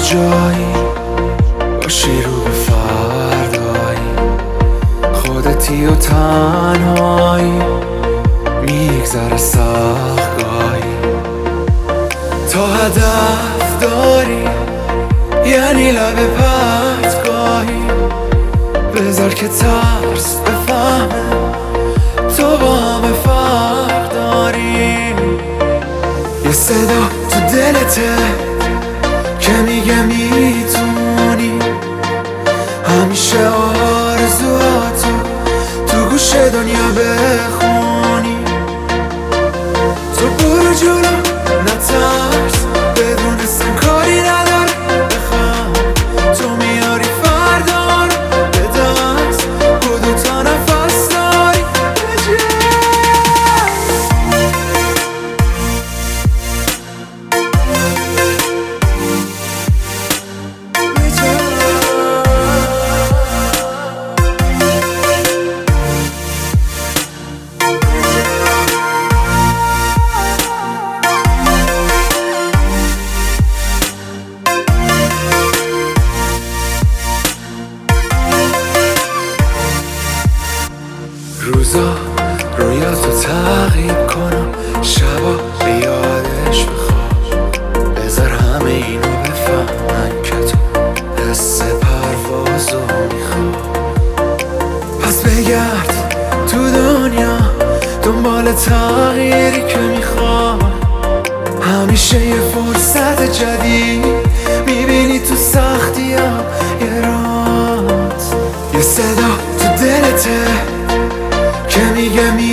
جایی باشی رو به فردایی، خودتی و تنهایی میگذره سختگاهی. تا هدف داری یعنی لب پرتگاهی، بذار که ترس بفهمه تو با همه فرق داری. یه صدا تو دلته که میگه میتونی همیشه آرزوهاتو تو گوش دنیا بخونی. تو برو جلو نترس، بدون سن کاری نداره بخوام، تو میاری فردار به دست، و دوتا نفس داری روزا رویاتو تعقیب کنم، شبا به یادش بخواب، بذار همه اینو بفهمن که تو حس پروازو میخواب. پس بگرد تو دنیا دنبال تغییری که میخواد، همیشه یه فرصت جدید میبینی تو سختی ها یه رات. یه صدا تو دلته که میگه